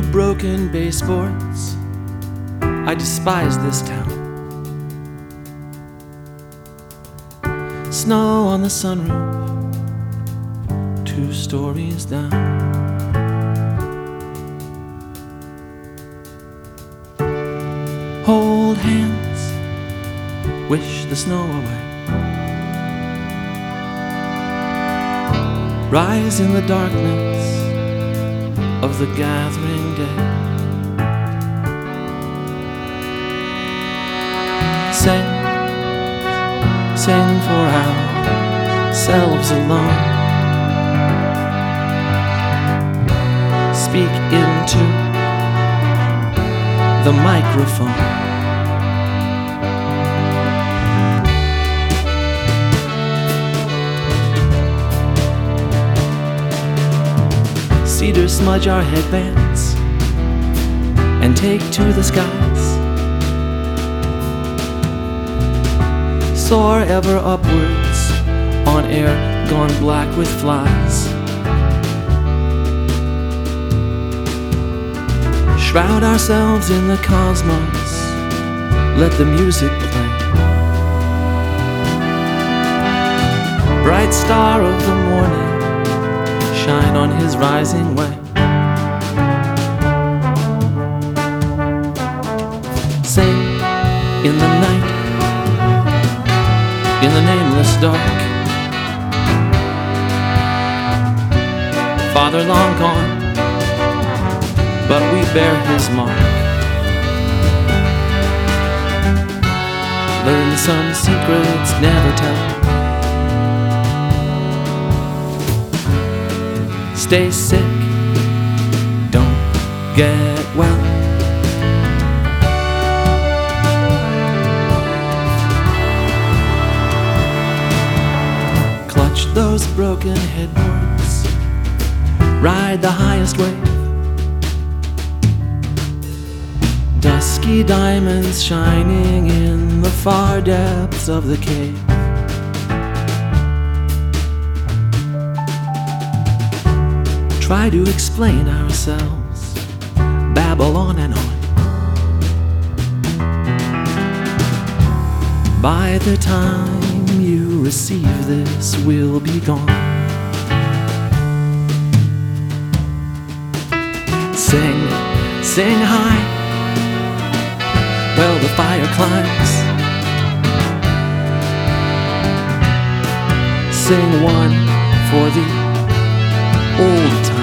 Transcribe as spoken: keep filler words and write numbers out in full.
two broken baseboards. I despise this town. Snow on the sunroof, two stories down. Hold hands, wish the snow away. Rise in the darkness of the gathering day. Sing, sing for ourselves alone. Speak into the microphone. Cedars smudge our headbands and take to the skies. Soar ever upwards on air gone black with flies. Shroud ourselves in the cosmos, let the music play. Bright star of the morning, shine on his rising way. Sing in the night, in the nameless dark. Father long gone, but we bear his mark. Learn some secrets never tell. Stay sick, don't get well. Clutch those broken headboards, ride the highest wave. Dusky diamonds shining in the far depths of the cave. Try to explain ourselves, babble on and on. By the time you receive this, we'll be gone. Sing, sing high, well the fire climbs. Sing one for the old times.